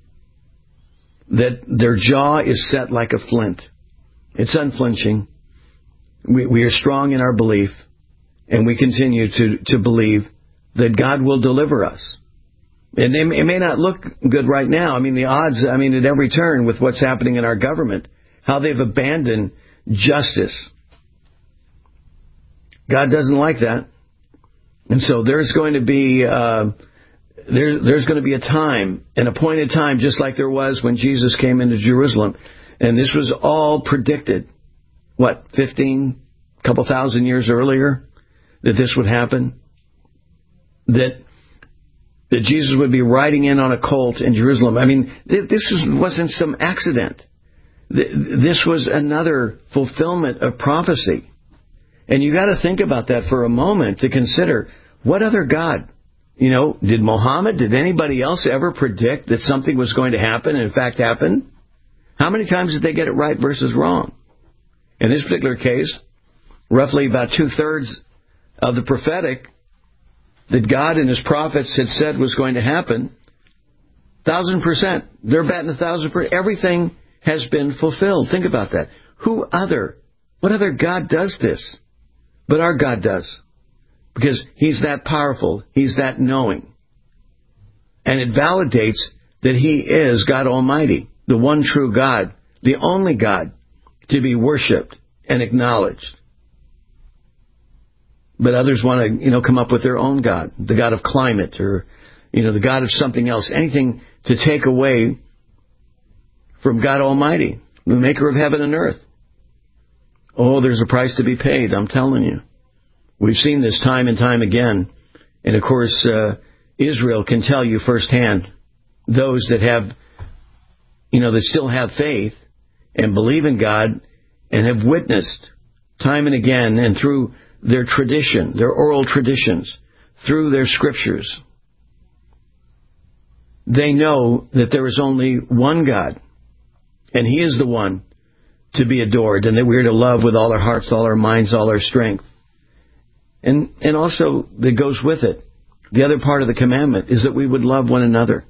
Speaker 12: that their jaw is set like a flint. It's unflinching. We, we are strong in our belief, and we continue to, to believe that God will deliver us. And it may, it may not look good right now. I mean, the odds, I mean, at every turn with what's happening in our government, how they've abandoned justice. God doesn't like that. And so there's going to be... Uh, There, there's going to be a time, an appointed time, just like there was when Jesus came into Jerusalem. And this was all predicted, what, fifteen, couple thousand years earlier, that this would happen? That that Jesus would be riding in on a colt in Jerusalem. I mean, th- this was, wasn't some accident. Th- this was another fulfillment of prophecy. And you got to think about that for a moment to consider, what other God... You know, did Muhammad, did anybody else ever predict that something was going to happen and in fact happened? How many times did they get it right versus wrong? In this particular case, roughly about two-thirds of the prophetic that God and His prophets had said was going to happen, thousand percent. They're batting a thousand percent. Everything has been fulfilled. Think about that. Who other, what other God does this? But our God does. Because He's that powerful. He's that knowing. And it validates that He is God Almighty, the one true God, the only God to be worshipped and acknowledged. But others want to, you know, come up with their own God, the God of climate or, you know, the God of something else, anything to take away from God Almighty, the maker of heaven and earth. Oh, there's a price to be paid, I'm telling you. We've seen this time and time again. And, of course, uh, Israel can tell you firsthand, those that have, you know, that still have faith and believe in God and have witnessed time and again and through their tradition, their oral traditions, through their scriptures, they know that there is only one God, and He is the one to be adored, and that we're to love with all our hearts, all our minds, all our strength. And and also, that goes with it, the other part of the commandment is that we would love one another.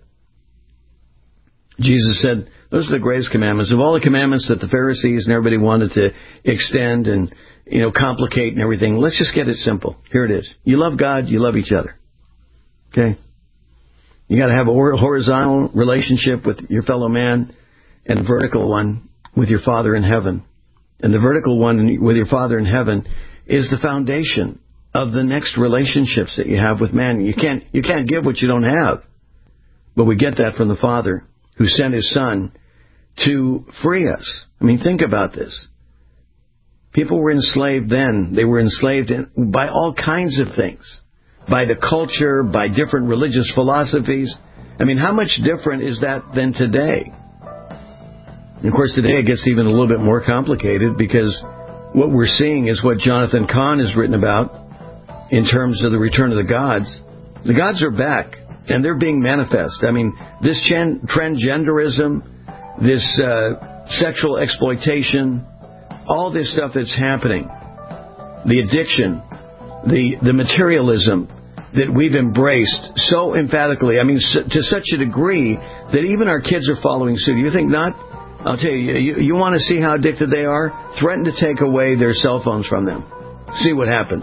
Speaker 12: Jesus said, those are the greatest commandments. Of all the commandments that the Pharisees and everybody wanted to extend and, you know, complicate and everything, let's just get it simple. Here it is. You love God, you love each other. Okay? You got to have a horizontal relationship with your fellow man and a vertical one with your Father in heaven. And the vertical one with your Father in heaven is the foundation of the next relationships that you have with man. You can't, you can't give what you don't have. But we get that from the Father who sent His Son to free us. I mean, think about this. People were enslaved then. They were enslaved in, by all kinds of things. By the culture, by different religious philosophies. I mean, how much different is that than today? And of course, today it gets even a little bit more complicated because what we're seeing is what Jonathan Cahn has written about in terms of the return of the gods. The gods are back, and they're being manifest. I mean, this gen- transgenderism, this uh, sexual exploitation, all this stuff that's happening, the addiction, the, the materialism that we've embraced so emphatically, I mean, to such a degree that even our kids are following suit. You think not? I'll tell you, you, you want to see how addicted they are? Threaten to take away their cell phones from them. See what happens.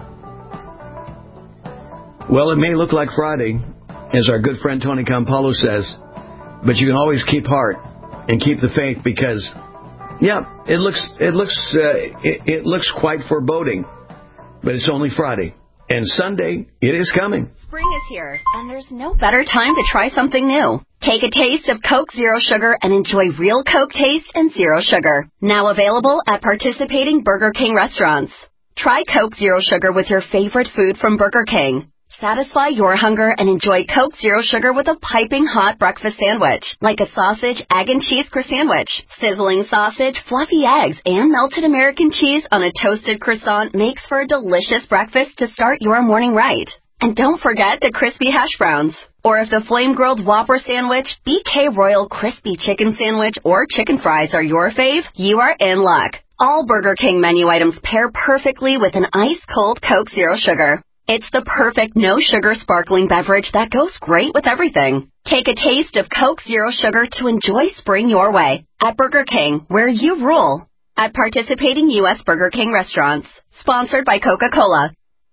Speaker 12: Well, it may look like Friday, as our good friend Tony Campolo says, but you can always keep heart and keep the faith because, yeah, it looks it looks uh, it, it looks quite foreboding, but it's only Friday. And Sunday, it is coming.
Speaker 1: Spring is here, and there's no better time to try something new. Take a taste of Coke Zero Sugar and enjoy real Coke taste and zero sugar. Now available at participating Burger King restaurants. Try Coke Zero Sugar with your favorite food from Burger King. Satisfy your hunger and enjoy Coke Zero Sugar with a piping hot breakfast sandwich, like a sausage, egg, and cheese croissant. Sizzling sausage, fluffy eggs, and melted American cheese on a toasted croissant makes for a delicious breakfast to start your morning right. And don't forget the crispy hash browns. Or if the flame-grilled Whopper sandwich, B K Royal Crispy Chicken Sandwich, or chicken fries are your fave, you are in luck. All Burger King menu items pair perfectly with an ice-cold Coke Zero Sugar. It's the perfect no-sugar sparkling beverage that goes great with everything. Take a taste of Coke Zero Sugar to enjoy spring your way at Burger King, where you rule. At participating U S Burger King restaurants. Sponsored by Coca-Cola.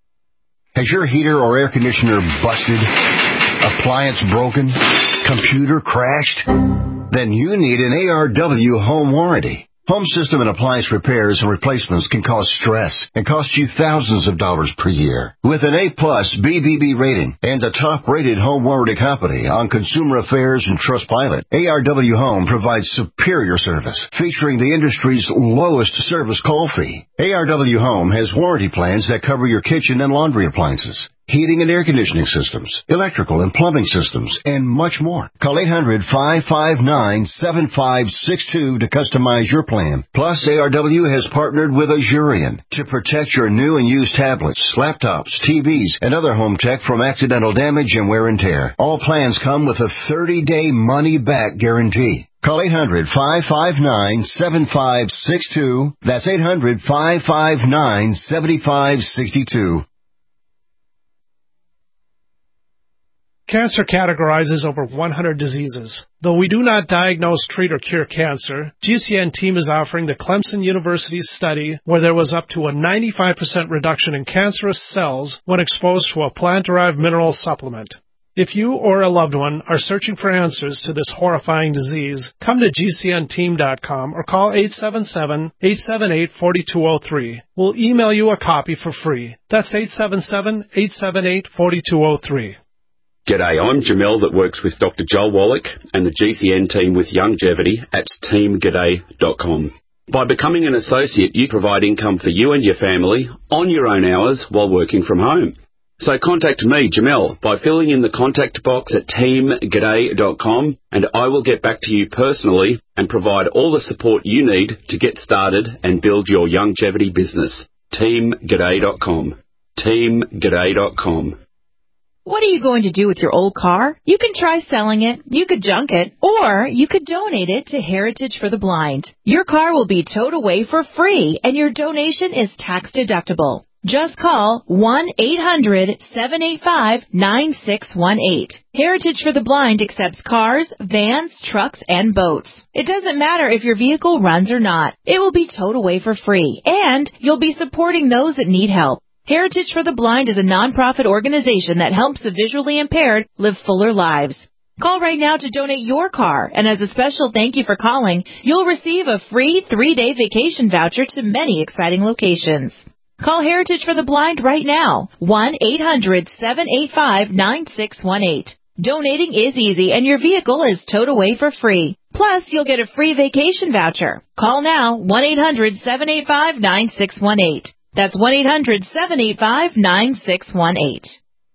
Speaker 10: Has your heater or air conditioner busted? Appliance broken? Computer crashed? Then you need an A R W home warranty. Home system and appliance repairs and replacements can cause stress and cost you thousands of dollars per year. With an A-plus B B B rating and a top-rated home warranty company on Consumer Affairs and Trustpilot, A R W Home provides superior service, featuring the industry's lowest service call fee. A R W Home has warranty plans that cover your kitchen and laundry appliances, heating and air conditioning systems, electrical and plumbing systems, and much more. Call eight hundred, five five nine, seven five six two to customize your plan. Plus, A R W has partnered with Azurion to protect your new and used tablets, laptops, T Vs, and other home tech from accidental damage and wear and tear. All plans come with a thirty-day money-back guarantee. Call eight hundred, five five nine, seven five six two. That's eight hundred, five five nine, seven five six two.
Speaker 2: Cancer categorizes over one hundred diseases. Though we do not diagnose, treat, or cure cancer, G C N team is offering the Clemson University study where there was up to a ninety-five percent reduction in cancerous cells when exposed to a plant-derived mineral supplement. If you or a loved one are searching for answers to this horrifying disease, come to G C N team dot com or call eight seven seven, eight seven eight, four two zero three. We'll email you a copy for free. That's eight seven seven, eight seven eight, four two zero three.
Speaker 5: G'day, I'm Jamel that works with Doctor Joel Wallach and the G C N team with Youngevity at team g'day dot com. By becoming an associate, you provide income for you and your family on your own hours while working from home. So contact me, Jamel, by filling in the contact box at team g'day dot com, and I will get back to you personally and provide all the support you need to get started and build your Youngevity business. team g'day dot com. team g'day dot com.
Speaker 7: What are you going to do with your old car? You can try selling it, you could junk it, or you could donate it to Heritage for the Blind. Your car will be towed away for free, and your donation is tax deductible. Just call one eight hundred, seven eight five, nine six one eight. Heritage for the Blind accepts cars, vans, trucks, and boats. It doesn't matter if your vehicle runs or not. It will be towed away for free, and you'll be supporting those that need help. Heritage for the Blind is a nonprofit organization that helps the visually impaired live fuller lives. Call right now to donate your car, and as a special thank you for calling, you'll receive a free three-day vacation voucher to many exciting locations. Call Heritage for the Blind right now, one eight hundred, seven eight five, nine six one eight. Donating is easy, and your vehicle is towed away for free. Plus, you'll get a free vacation voucher. Call now, one eight hundred, seven eight five, nine six one eight. That's one eight hundred, seven eight five, nine six one eight.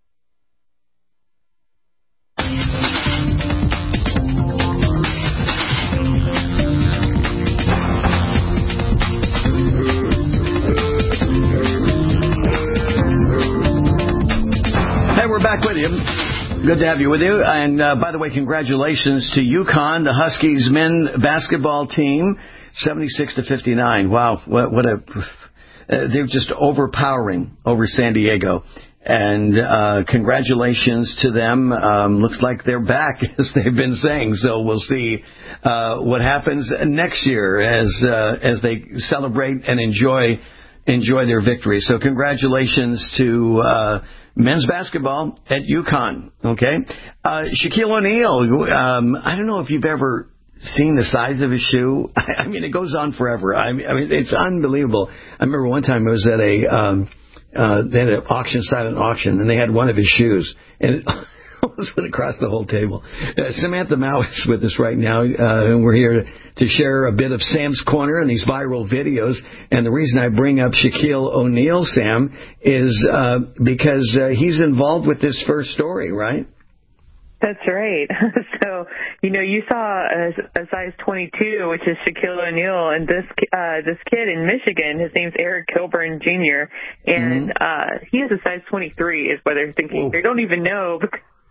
Speaker 12: Hey, we're back with you. Good to have you with you. And uh, by the way, congratulations to UConn, the Huskies men basketball team, seventy-six to fifty-nine. Wow, what, what a... Uh, they're just overpowering over San Diego. And uh, congratulations to them. Um, looks like they're back, as they've been saying. So we'll see uh, what happens next year as uh, as they celebrate and enjoy enjoy their victory. So congratulations to uh, men's basketball at UConn. Okay, uh, Shaquille O'Neal. Um, I don't know if you've ever seen the size of his shoe. I mean, it goes on forever. I mean, I mean, it's unbelievable. I remember one time I was at a, um, uh, they had an auction, silent auction, and they had one of his shoes, and it almost went across the whole table. Uh, Samantha Mao is with us right now, uh, and we're here to, to share a bit of Sam's Corner and these viral videos. And the reason I bring up Shaquille O'Neal, Sam, is uh, because uh, he's involved with this first story, right?
Speaker 24: That's right. So, you know, you saw a, a size twenty-two, which is Shaquille O'Neal, and this uh, this kid in Michigan, his name's Eric Kilburn Junior, and mm-hmm. uh, he is a size twenty-three, is what they're thinking. Whoa. They don't even know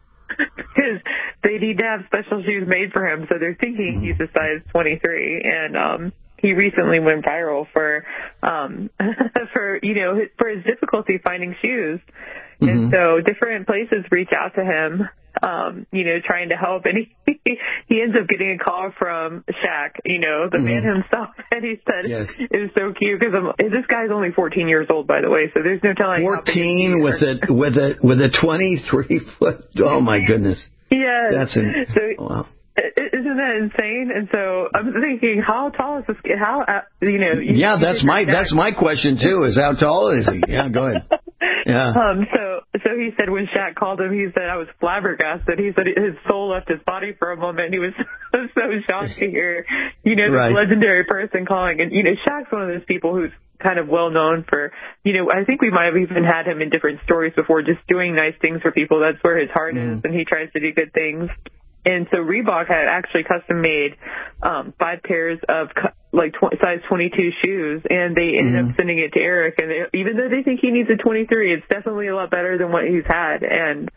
Speaker 24: because they need to have special shoes made for him, so they're thinking mm-hmm. he's a size twenty-three, and um, he recently went viral for, um, for you know, for his difficulty finding shoes, mm-hmm. and so different places reach out to him. Um, you know, trying to help, and he he ends up getting a call from Shaq, you know, the mm-hmm. man himself, and he said yes. It was so cute because this guy's only fourteen years old, by the way, so there's no telling.
Speaker 12: Fourteen with a with a with a twenty-three foot. Oh my goodness.
Speaker 24: Yeah.
Speaker 12: That's an,
Speaker 24: so,
Speaker 12: oh, wow.
Speaker 24: Isn't that insane? And so I'm thinking, how tall is this kid? How uh, you know? You,
Speaker 12: yeah, that's my Shaq. that's my question too. Is how tall is he? Yeah, go ahead. Yeah.
Speaker 24: Um. So so he said when Shaq called him, he said I was flabbergasted. He said his soul left his body for a moment. He was so, so shocked to hear, you know, this right. legendary person calling. And you know, Shaq's one of those people who's kind of well known for, you know, I think we might have even had him in different stories before, just doing nice things for people. That's where his heart mm. is, and he tries to do good things. And so Reebok had actually custom made um, five pairs of cu- like tw- size twenty-two shoes, and they ended mm-hmm. up sending it to Eric. And they, even though they think he needs a twenty-three, it's definitely a lot better than what he's had. And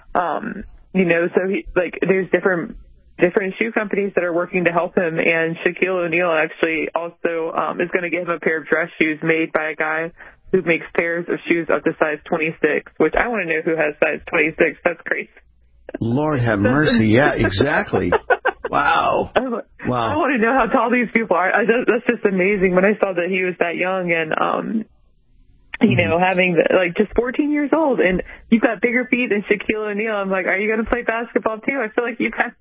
Speaker 24: um, you know, so he like there's different different shoe companies that are working to help him. And Shaquille O'Neal actually also um, is going to give him a pair of dress shoes made by a guy who makes pairs of shoes up to size twenty-six. Which I want to know who has size twenty-six. That's crazy.
Speaker 12: Lord have mercy. Yeah, exactly. Wow. Wow.
Speaker 24: I want to know how tall these people are. I just, that's just amazing. When I saw that he was that young and, um, you know, mm-hmm. having the, like just fourteen years old, and you've got bigger feet than Shaquille O'Neal. I'm like, are you going to play basketball too? I feel like you kind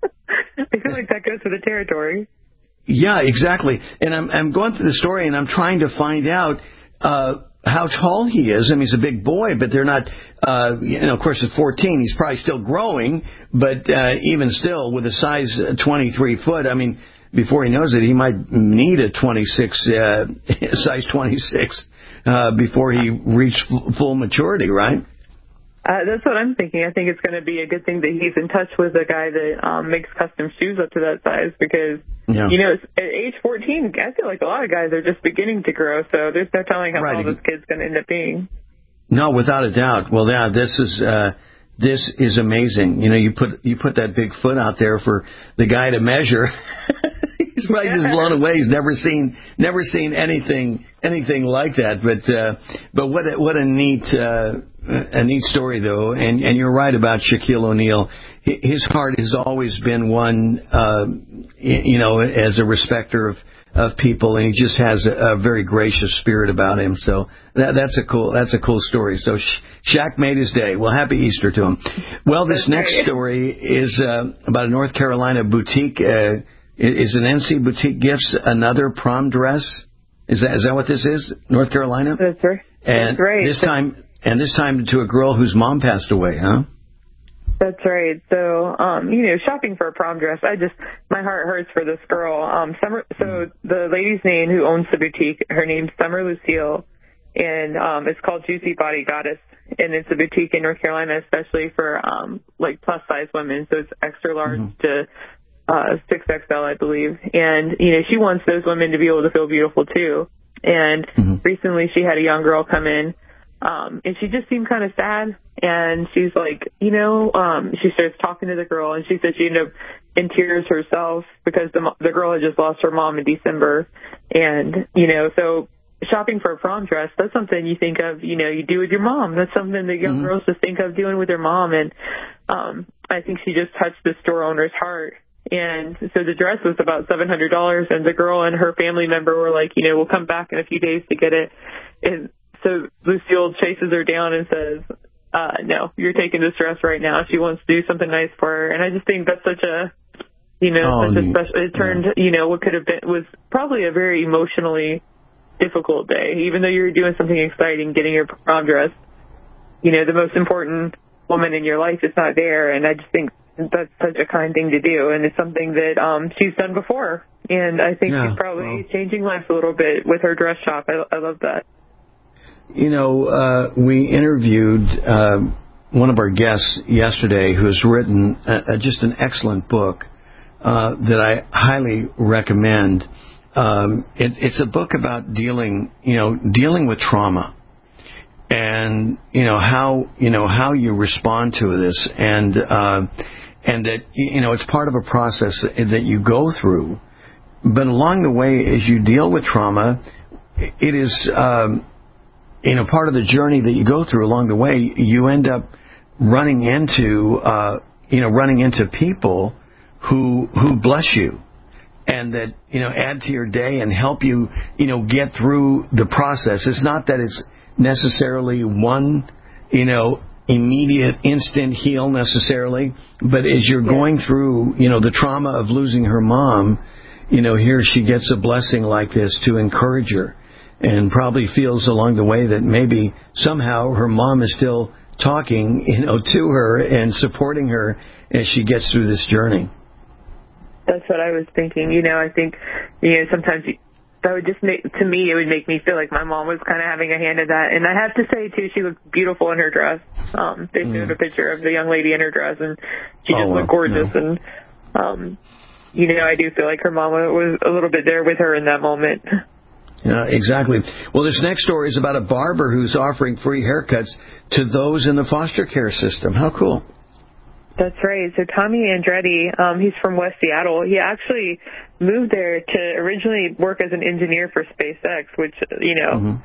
Speaker 24: I feel like that goes with the territory.
Speaker 12: Yeah, exactly. And I'm I'm going through the story and I'm trying to find out uh, how tall he is. I mean, he's a big boy, but they're not. Uh, you know, of course, at fourteen, he's probably still growing. But uh, even still, with a size twenty-three foot, I mean, before he knows it, he might need a twenty-six uh, size twenty-six. Uh, before he reached f- full maturity, right?
Speaker 24: Uh, that's what I'm thinking. I think it's going to be a good thing that he's in touch with a guy that um, makes custom shoes up to that size because, yeah. you know, at age fourteen, I feel like a lot of guys are just beginning to grow, so there's no telling how
Speaker 12: right.
Speaker 24: tall this kid's going to end up being.
Speaker 12: No, without a doubt. Well, yeah, this is uh, this is amazing. You know, you put you put that big foot out there for the guy to measure. He's probably just blown away. He's never seen never seen anything anything like that. But uh, but what a, what a neat uh, a neat story though. And and you're right about Shaquille O'Neal. His heart has always been one, uh, you know, as a respecter of, of people, and he just has a, a very gracious spirit about him. So that, that's a cool that's a cool story. So Shaq made his day. Well, happy Easter to him. Well, this next story is uh, about a North Carolina boutique. Uh, Is an N C Boutique Gifts another prom dress? Is that is that what this is? North Carolina?
Speaker 24: That's right.
Speaker 12: And
Speaker 24: That's right.
Speaker 12: this time, and this time to a girl whose mom passed away, huh?
Speaker 24: That's right. So, um, you know, shopping for a prom dress, I just, my heart hurts for this girl. Um, Summer. So the lady's name who owns the boutique, her name's Summer Lucille, and um, it's called Juicy Body Goddess, and it's a boutique in North Carolina, especially for um, like plus size women. So it's extra large mm-hmm. to Uh, six X L, I believe. And, you know, she wants those women to be able to feel beautiful, too. And mm-hmm. recently she had a young girl come in, um, and she just seemed kind of sad. And she's like, you know, um, she starts talking to the girl, and she said she ended up in tears herself because the, the girl had just lost her mom in December. And, you know, so shopping for a prom dress, that's something you think of, you know, you do with your mom. That's something that young mm-hmm. girls just think of doing with their mom. And um, I think she just touched the store owner's heart. And so the dress was about seven hundred dollars, and the girl and her family member were like, you know, we'll come back in a few days to get it. And so Lucille chases her down and says, uh, no, you're taking this dress right now. She wants to do something nice for her. And I just think that's such a, you know, oh, such a special, it turned, yeah. you know, what could have been, was probably a very emotionally difficult day. Even though you were doing something exciting, getting your prom dress, you know, the most important woman in your life is not there. And I just think that's such a kind thing to do, and it's something that um, she's done before. And I think yeah, she's probably well, changing lives a little bit with her dress shop. I, I love that.
Speaker 12: You know, uh, we interviewed uh, one of our guests yesterday who's written a, a, just an excellent book uh, that I highly recommend. Um, it, it's a book about dealing, you know, dealing with trauma. And, you know, how, you know, how you respond to this. And, uh, and that, you know, it's part of a process that you go through. But along the way, as you deal with trauma, it is, um, you know, part of the journey that you go through along the way, you end up running into, uh, you know, running into people who, who bless you. And that, you know, add to your day and help you, you know, get through the process. It's not that it's necessarily one, you know, immediate instant heal necessarily, but as you're going through, you know, the trauma of losing her mom, you know, here she gets a blessing like this to encourage her, and probably feels along the way that maybe somehow her mom is still talking, you know, to her and supporting her as she gets through this journey.
Speaker 24: That's what I was thinking. You know, I think, you know, sometimes you, that would just make, to me, it would make me feel like my mom was kind of having a hand in that. And I have to say, too, she looked beautiful in her dress. Um, they showed mm. a picture of the young lady in her dress, and she just oh, looked gorgeous. No. And, um, you know, I do feel like her mom was a little bit there with her in that moment.
Speaker 12: Yeah, exactly. Well, this next story is about a barber who's offering free haircuts to those in the foster care system. How cool.
Speaker 24: That's right. So Tommy Andretti, um, he's from West Seattle. He actually moved there to originally work as an engineer for SpaceX, which, you know, mm-hmm.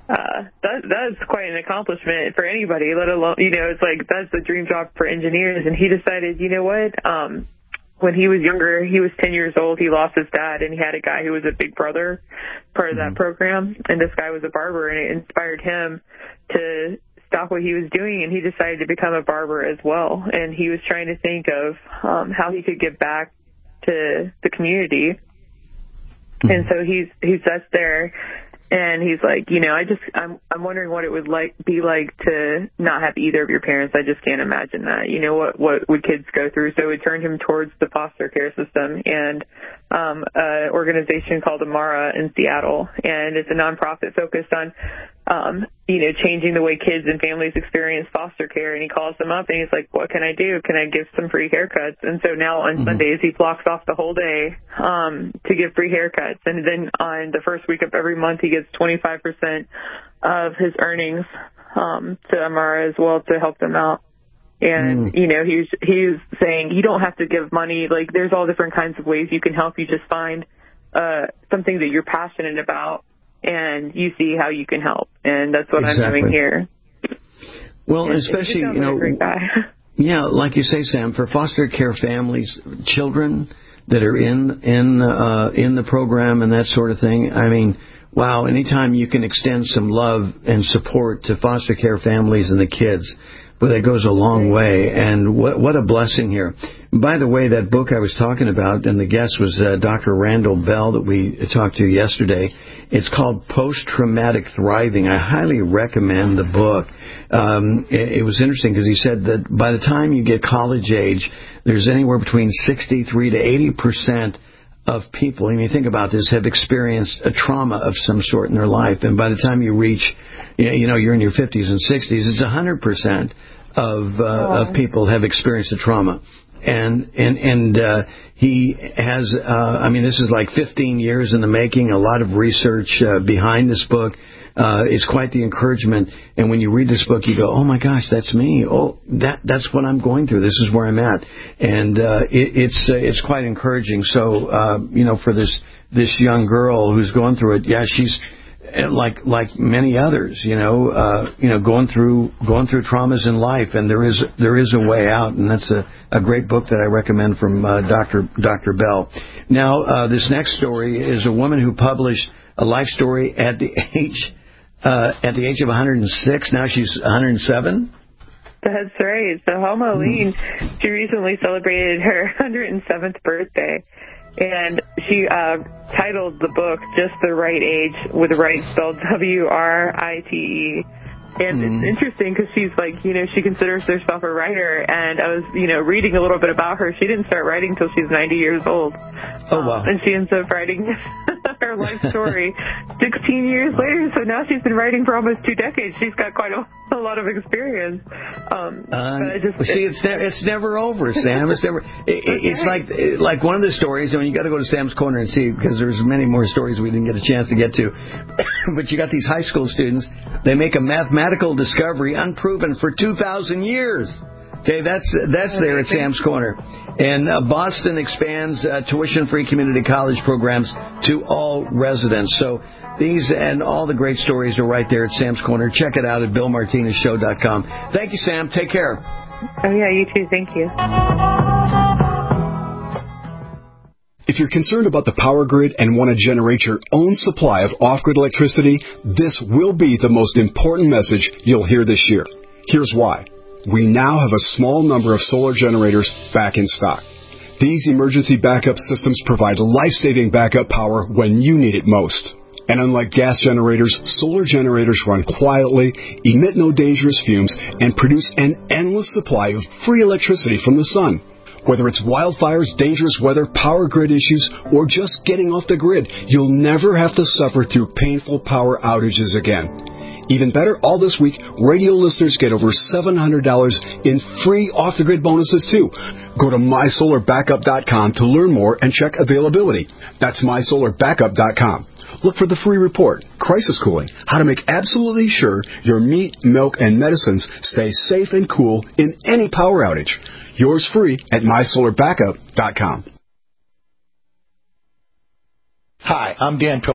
Speaker 24: uh, that that's quite an accomplishment for anybody, let alone, you know, it's like that's the dream job for engineers. And he decided, you know what, um, when he was younger, he was ten years old, he lost his dad, and he had a guy who was a big brother, part of mm-hmm. that program, and this guy was a barber, and it inspired him to stop what he was doing, and he decided to become a barber as well. And he was trying to think of um, how he could give back to the community. Mm-hmm. And so he's he sits there, and he's like, you know, I just I'm I'm wondering what it would like be like to not have either of your parents. I just can't imagine that. You know, what what would kids go through? So it turned him towards the foster care system and um, an organization called Amara in Seattle, and it's a nonprofit focused on um, you know, changing the way kids and families experience foster care. And he calls them up and he's like, what can I do? Can I give some free haircuts? And so now on mm-hmm. Sundays, he blocks off the whole day um, to give free haircuts. And then on the first week of every month, he gets twenty-five percent of his earnings um, to Amara as well to help them out. And, mm. you know, he's, he's saying you don't have to give money. Like, there's all different kinds of ways you can help. You just find uh, something that you're passionate about, and you see how you can help. And that's what exactly. I'm doing here.
Speaker 12: Well, and especially, you know, yeah, like you say, Sam, for foster care families, children that are in in uh, in the program and that sort of thing, I mean, wow, anytime you can extend some love and support to foster care families and the kids, but that goes a long way. And what what a blessing here. By the way, that book I was talking about, and the guest was uh, Doctor Randall Bell that we talked to yesterday. It's called Post-Traumatic Thriving. I highly recommend the book. Um, it, it was interesting because he said that by the time you get college age, there's anywhere between sixty-three to eighty percent of people, and you think about this, have experienced a trauma of some sort in their life. And by the time you reach, you know, you're in your fifties and sixties, it's one hundred percent of uh, oh. of people have experienced a trauma. And and and uh, he has, uh, I mean, this is like fifteen years in the making, a lot of research uh, behind this book. Uh, it's quite the encouragement. And when you read this book, you go, oh, my gosh, that's me. Oh, that that's what I'm going through. This is where I'm at. And uh, it, it's uh, it's quite encouraging. So, uh, you know, for this this young girl who's going through it, yeah, she's like like many others, you know, uh, you know, going through going through traumas in life. And there is there is a way out. And that's a, a great book that I recommend from uh, Doctor Doctor Bell. Now, uh, this next story is a woman who published a life story at the age Uh, at the age of one hundred six, now she's one hundred seven?
Speaker 24: That's right. So Homo Lean, mm. she recently celebrated her one hundred seventh birthday. And she uh, titled the book Just the Right Age, with the right spelled W R I T E. And mm. it's interesting because she's like, you know, she considers herself a writer. And I was, you know, reading a little bit about her. She didn't start writing until she's ninety years old.
Speaker 12: Oh, wow.
Speaker 24: Um, and she ends up writing her life story sixteen years later. So now she's been writing for almost two decades. She's got quite a, a lot of experience. Um,
Speaker 12: uh, but I just, see, it's, ne- it's never over, Sam. It's never. It, it's like like one of the stories, and you got to go to Sam's Corner and see, because there's many more stories we didn't get a chance to get to. But you got these high school students. They make a mathematical discovery unproven for two thousand years. Okay, that's that's there at Sam's Corner. And uh, Boston expands uh, tuition-free community college programs to all residents. So these and all the great stories are right there at Sam's Corner. Check it out at bill martinez show dot com. Thank you, Sam. Take care.
Speaker 24: Oh, yeah, you too. Thank you.
Speaker 4: If you're concerned about the power grid and want to generate your own supply of off-grid electricity, this will be the most important message you'll hear this year. Here's why. We now have a small number of solar generators back in stock. These emergency backup systems provide life-saving backup power when you need it most. And unlike gas generators, solar generators run quietly, emit no dangerous fumes, and produce an endless supply of free electricity from the sun. Whether it's wildfires, dangerous weather, power grid issues, or just getting off the grid, you'll never have to suffer through painful power outages again. Even better, all this week, radio listeners get over seven hundred dollars in free off-the-grid bonuses, too. Go to my solar backup dot com to learn more and check availability. That's my solar backup dot com. Look for the free report, Crisis Cooling, how to make absolutely sure your meat, milk, and medicines stay safe and cool in any power outage. Yours free at my solar backup dot com.
Speaker 8: Hi, I'm Dan Pil-